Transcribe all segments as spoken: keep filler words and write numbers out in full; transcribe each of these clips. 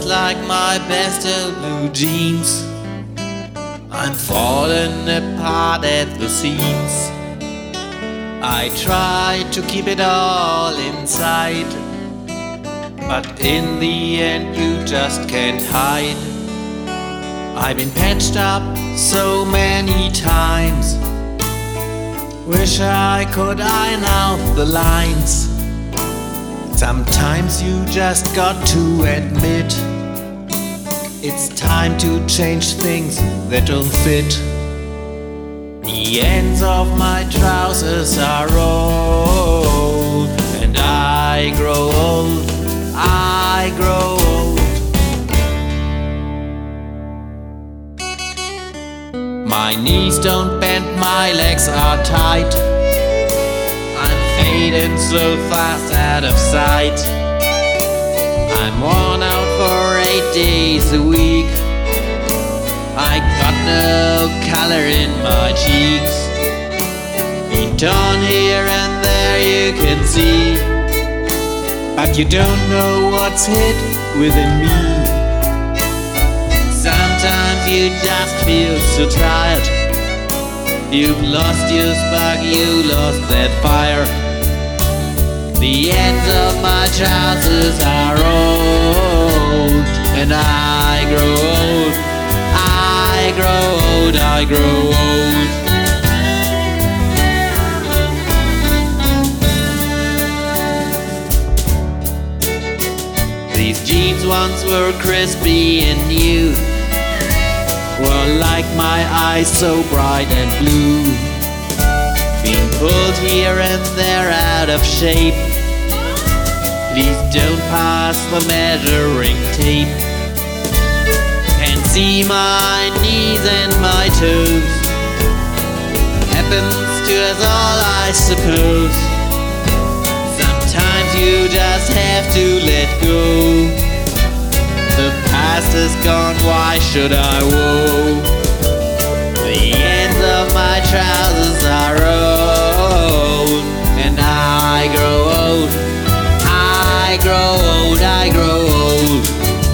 just like my best old blue jeans. I'm falling apart at the seams. I try to keep it all inside, but in the end you just can't hide. I've been patched up so many times, wish I could iron out the lines. Sometimes you just got to admit it's time to change things that don't fit. The ends of my trousers are old, and I grow old, I grow old. My knees don't bend, my legs are tight. I'm fading so fast out of sight. I'm worn out for eight days a week. I got no color in my cheeks. Been torn here and there, you can see, but you don't know what's hid within me. Sometimes you just feel so tired. You've lost your spark, you lost that fire. The ends of my trousers are old, and I grow old, I grow old, I grow old. These jeans once were crispy and new, were like my eyes so bright and blue. Being pulled here and there out of shape. Please don't pass the measuring tape. Can see my knees and my toes. Happens to us all, I suppose. Sometimes you just have to let go. The past is gone, why should I woe? The ends of my trousers are old, and I grow old, I grow old, I grow old.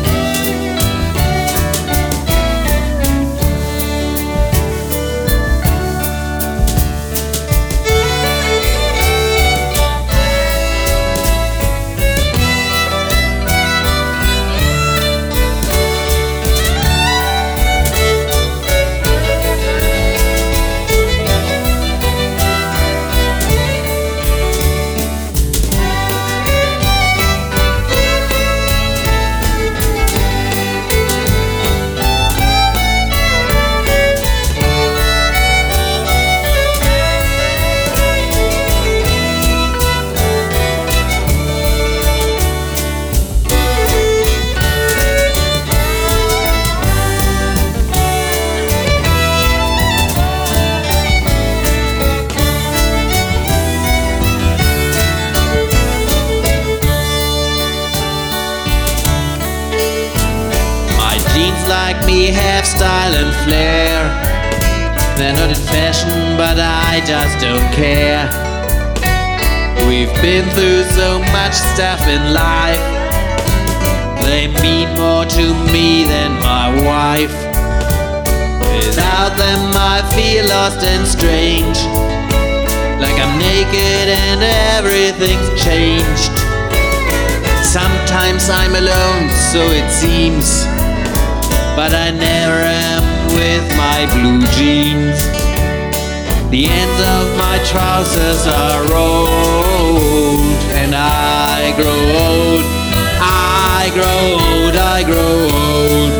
Jeans like me have style and flair. They're not in fashion, but I just don't care. We've been through so much stuff in life. They mean more to me than my wife. Without them I feel lost and strange, like I'm naked and everything's changed. Sometimes I'm alone, so it seems, but I never am with my blue jeans. The ends of my trousers are old, and I grow old, I grow old, I grow old.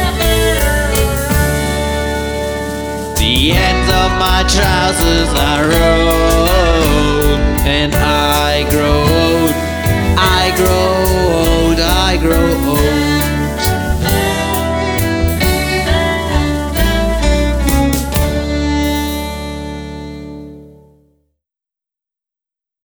The ends of my trousers are